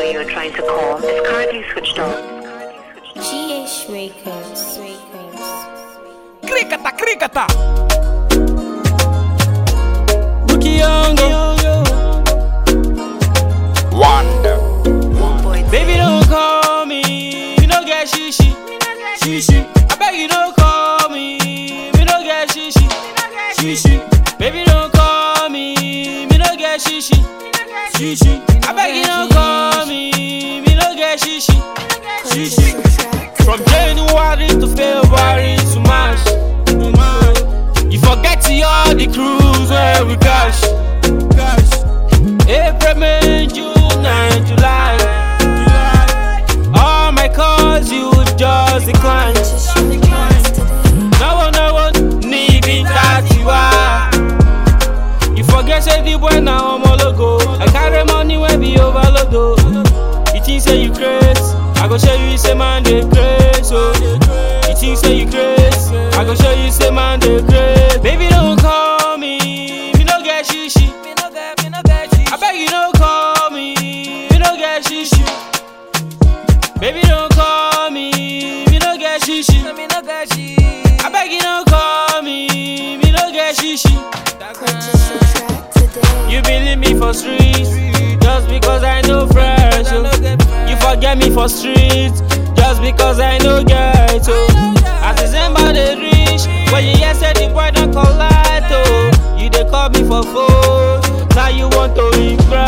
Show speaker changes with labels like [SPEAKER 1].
[SPEAKER 1] you are trying to call is currently switched off.
[SPEAKER 2] GH Records.
[SPEAKER 3] Krikata, krikata. Buki Yongo. Wonder. Baby, don't call me. We don't get shishi. Shishi. I beg you, don't call me. We don't get shishi. Shishi. Baby, don't call me. We don't get shishi. Shishi. I beg you, don't call me. We don't get shishi. Shishi. From January to February to March. You forget all the cruise where we cash. April, May, June and July. All my calls you just decline. No one need it that you are. You forget say the boy now I'm a logo. I carry money when be overload. You think say you crazy? I go show you say man they crazy. So you think say you crazy? I go show you say man they crazy. Baby don't call me, me no get shishi. I beg you don't call me, me no get shishi. Baby don't call me, me no get shishi. I beg you don't call me, me no get shishi. You believe me for streets, just because I know fresh. You forget me for streets, just because I know get. As December they reach, when you hear say the boy don't collide. You they call me for phone, now you want to impress.